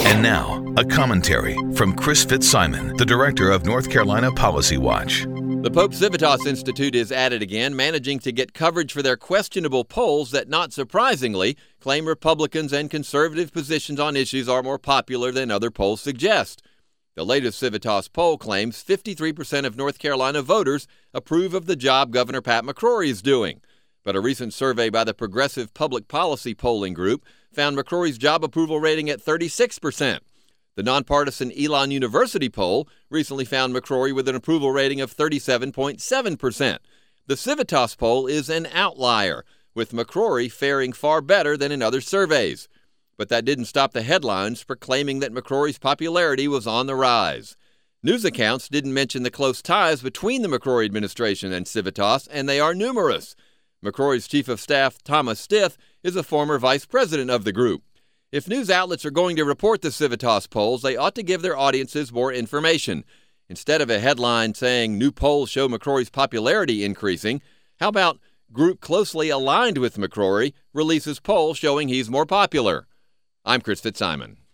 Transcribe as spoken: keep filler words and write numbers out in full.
And now, a commentary from Chris Fitzsimon, the director of North Carolina Policy Watch. The Pope Civitas Institute is at it again, managing to get coverage for their questionable polls that, not surprisingly, claim Republicans and conservative positions on issues are more popular than other polls suggest. The latest Civitas poll claims fifty-three percent of North Carolina voters approve of the job Governor Pat McCrory is doing. But a recent survey by the Progressive Public Policy Polling Group found McCrory's job approval rating at thirty-six percent. The nonpartisan Elon University poll recently found McCrory with an approval rating of thirty-seven point seven percent. The Civitas poll is an outlier, with McCrory faring far better than in other surveys. But that didn't stop the headlines proclaiming that McCrory's popularity was on the rise. News accounts didn't mention the close ties between the McCrory administration and Civitas, and they are numerous. McCrory's chief of staff, Thomas Stith, is a former vice president of the group. If news outlets are going to report the Civitas polls, they ought to give their audiences more information. Instead of a headline saying new polls show McCrory's popularity increasing, how about group closely aligned with McCrory releases poll showing he's more popular? I'm Chris Fitzsimon.